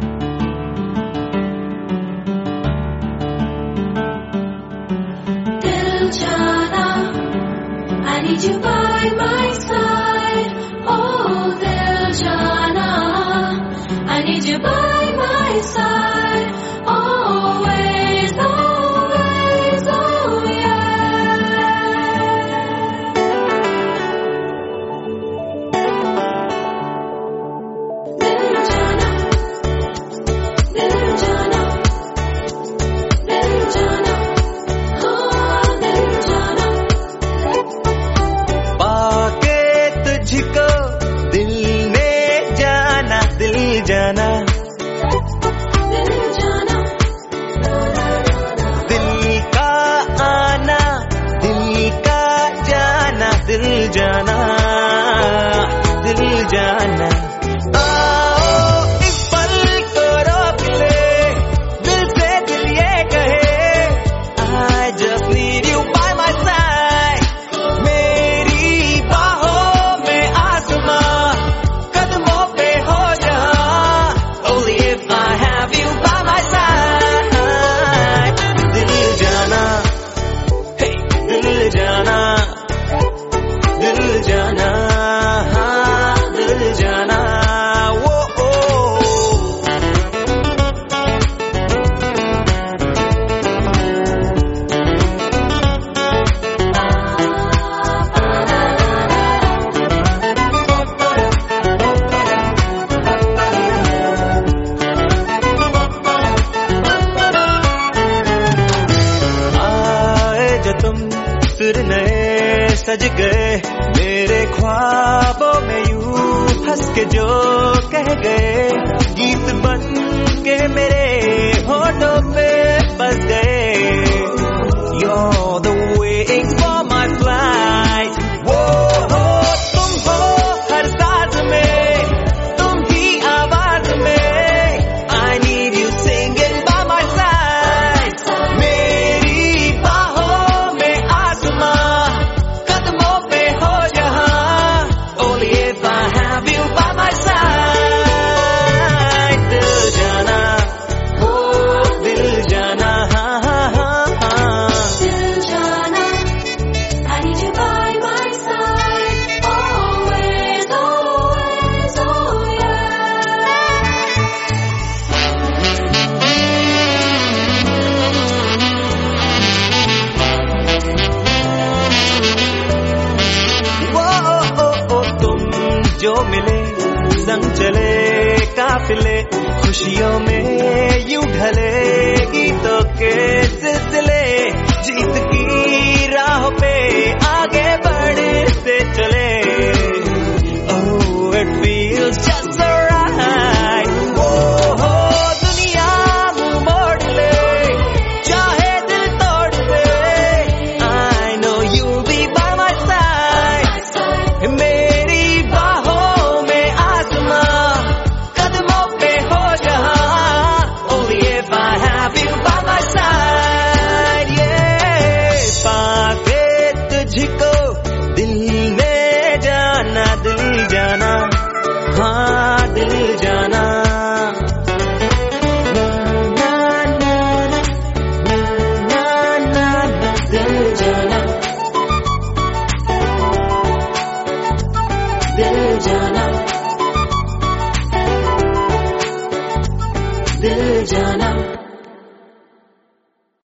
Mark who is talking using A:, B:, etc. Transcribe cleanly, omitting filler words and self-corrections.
A: दिल जाना, I need you by my side. Oh, दिल जाना, I need you by my side. Always, always, oh yeah. दिल जाना, दिल जाना, दिल जाना, oh दिल जाना.
B: पाके तुझको दिल ने जाना, दिल जाना,
A: दिल जाना,
B: दिल का आना, दिल का जाना, दिल जाना, दिल जाना. आओ इस पल को रोक ले, दिल से दिल ये कहे, I just need you by my side. मेरी बाहों में आसमां, कदमों पे हो जहां, only if I have you by my side. दिल जाना, hey, दिल जाना, दिल जाना, हाँ, दिल जाना, वो आए जो तुम फिर नए सज गए, मेरे ख्वाबों में यूं हंस के जो कह गए, गीत बन के मेरे होठों पे बस गए. You're the waiting for my flight. वो हो तुम हो हर सांस में, तुम ही आवाज में, I need you singing by my side. मेरी बाहों में आसमां, कदमों पे हो जहां, only if I have you by my side. दिल जाना, हो दिल जाना, हाँ हाँ हाँ हाँ.
A: दिल जाना, I need you by my side. Always, always, oh yeah.
B: वो तुम जो मिले, संग चले काफिले, खुशियों में यूं ढले गीतों के सिलसिले, जीत की राह पे आगे बढ़ते चले. Oh, it feels just alright. वो हो दुनिया मुंह मोड़ ले, चाहे दिल तोड़ ले, I know you'll be by my side. मेरी बाहों में आसमां, कदमों पे हो जहां, only if I have you by my side. Yeah, पाके तुझको दिल ने जाना, दिल जाना, हाँ दिल जाना. ना ना ना ना ना ना, दिल जाना,
A: दिल जाना,
B: दिल जाना.
A: दिल जाना.